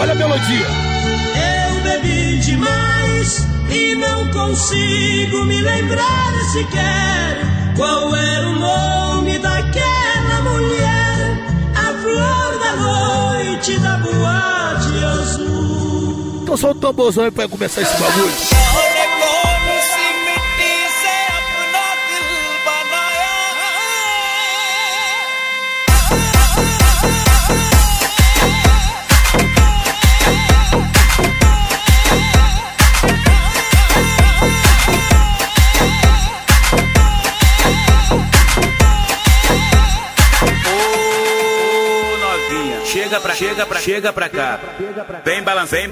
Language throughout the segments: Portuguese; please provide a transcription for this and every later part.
olha a melodia. Eu bebi demais e não consigo me lembrar sequer qual era o nome daquela mulher, a flor da noite da boate azul. Então solta o tamborzão aí pra começar esse bagulho. Chega pra cá. Vem balançar,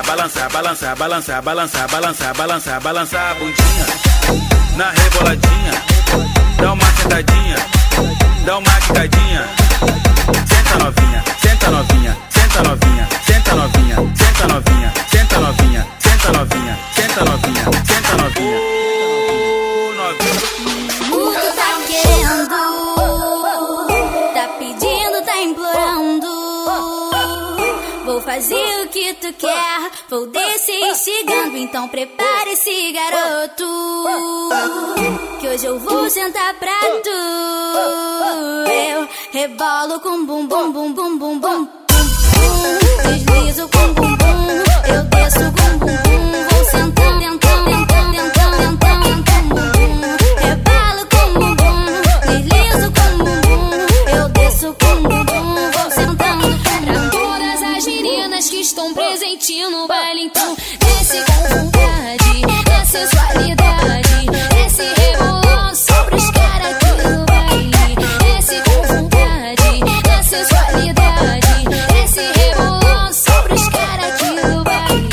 balançar a bundinha. Na reboladinha. Dá uma sentadinha. Dá uma quicadinha. Senta novinha, senta novinha, senta novinha, senta novinha, senta novinha, senta novinha, senta novinha, senta novinha, senta novinha. O que tá querendo? Tá pedindo, tá implorando. Vou fazer o que tu quer, vou descer instigando. Então prepare-se, garoto, que hoje eu vou sentar pra tu. Eu rebolo com bum bum bum bum bum bum. Deslizo com bum bum, eu desço com bum bum. Vou sentando, tentando, tentando, tentando, tentando bum bum. Rebalo com bum bum, deslizo com bum bum. Eu desço com bum bum, vou sentando. Pra todas as meninas que estão presentes no baile, então desce com vontade, na sensualidade. Desce rebolando sobre os caras aqui no baile. Desce com vontade, na sensualidade. Desce rebolando sobre os caras aqui no baile.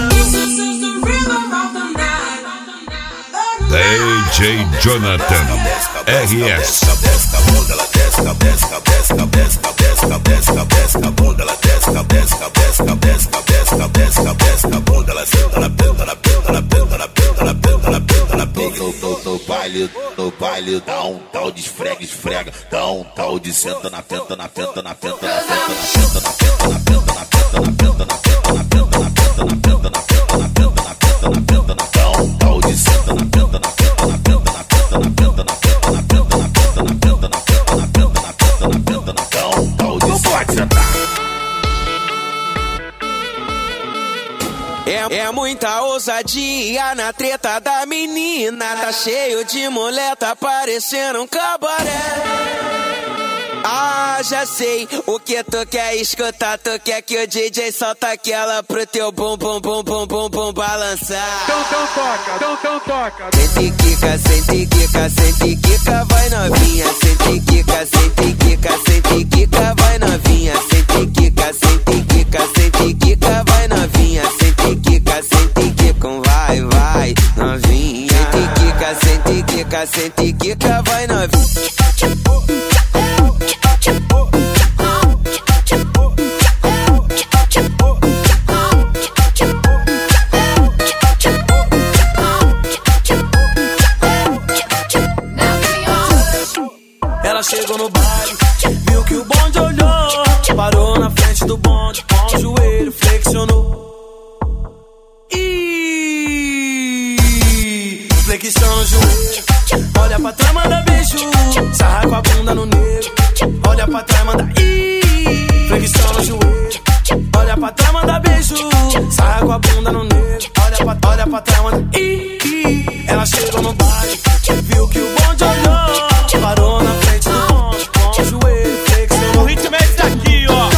DJ Jonathan RS. No baile dá um tal de esfrega, dá um tal de senta na penta, na penta, na penta, na penta, na penta, na penta, na penta, na penta, na penta, na penta, na penta, na penta, na penta, na penta, na penta, na penta, na penta, na dá um tal de senta na penta, na penta, na penta, na penta, na penta, na penta, na penta, na penta, na penta, na penta, na penta, na penta, na penta, na dá um tal de senta. É muita ousadia na treta da menina. Tá cheio de mulher, tá parecendo um cabaré. Ah, já sei o que tu quer escutar. Tu quer que o DJ solta aquela pro teu bum bum bum bum bum bum balançar. Então toca. Sente quica, sente quica, sente quica, vai novinha. Sente quica, sente quica, sente quica, vai novinha. Sente quica, sente quica, sente quica, vai novinha. Sente quica, vai, vai, novinha. Sente quica, sente quica, vai novinha. Ela chegou no baile, viu que o bonde olhou, parou na frente do bonde, com o joelho flexionou. Flexiona o joelho, olha pra trás, manda beijo, sarra com a bunda no negro, olha pra trás, manda flexiona o joelho, olha pra trás, manda beijo, sarra com a bunda no negro, olha pra trás, manda Ela chegou no baile, viu que o bonde olhou, parou na frente do bonde, com o joelho flexionou. O ritmo é esse daqui, ó.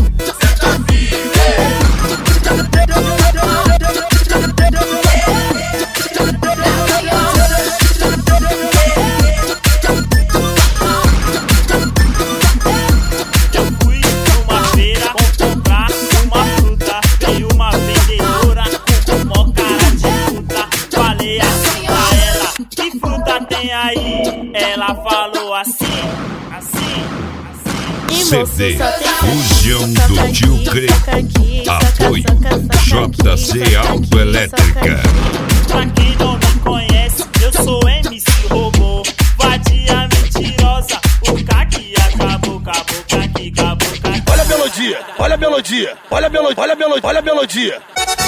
Ela falou assim. CD Fugião do Tio Creito. Apoio JC Autoelétrica. Pra quem não me conhece, eu sou MC Robô. Vadia mentirosa, o caqui acabou, caqui. Olha a melodia, olha a melodia. melodia, olha a melodia, olha a melodia, olha a melodia.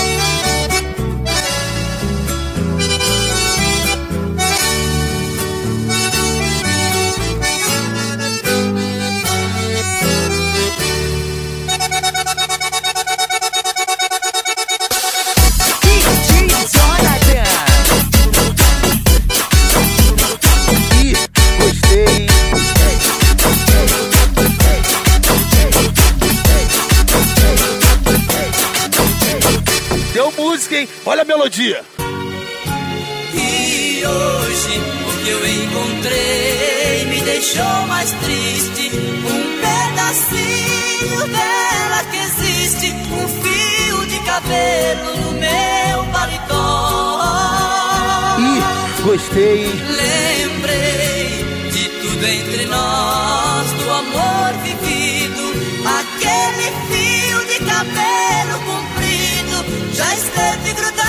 Deu música, hein? Olha a melodia. E hoje o que eu encontrei me deixou mais triste. Um pedacinho dela que existe, um fio de cabelo no meu paletó. Gostei. Lembrei de tudo entre nós, do amor vivido. Aquele fio de cabelo comprido já esteve grudado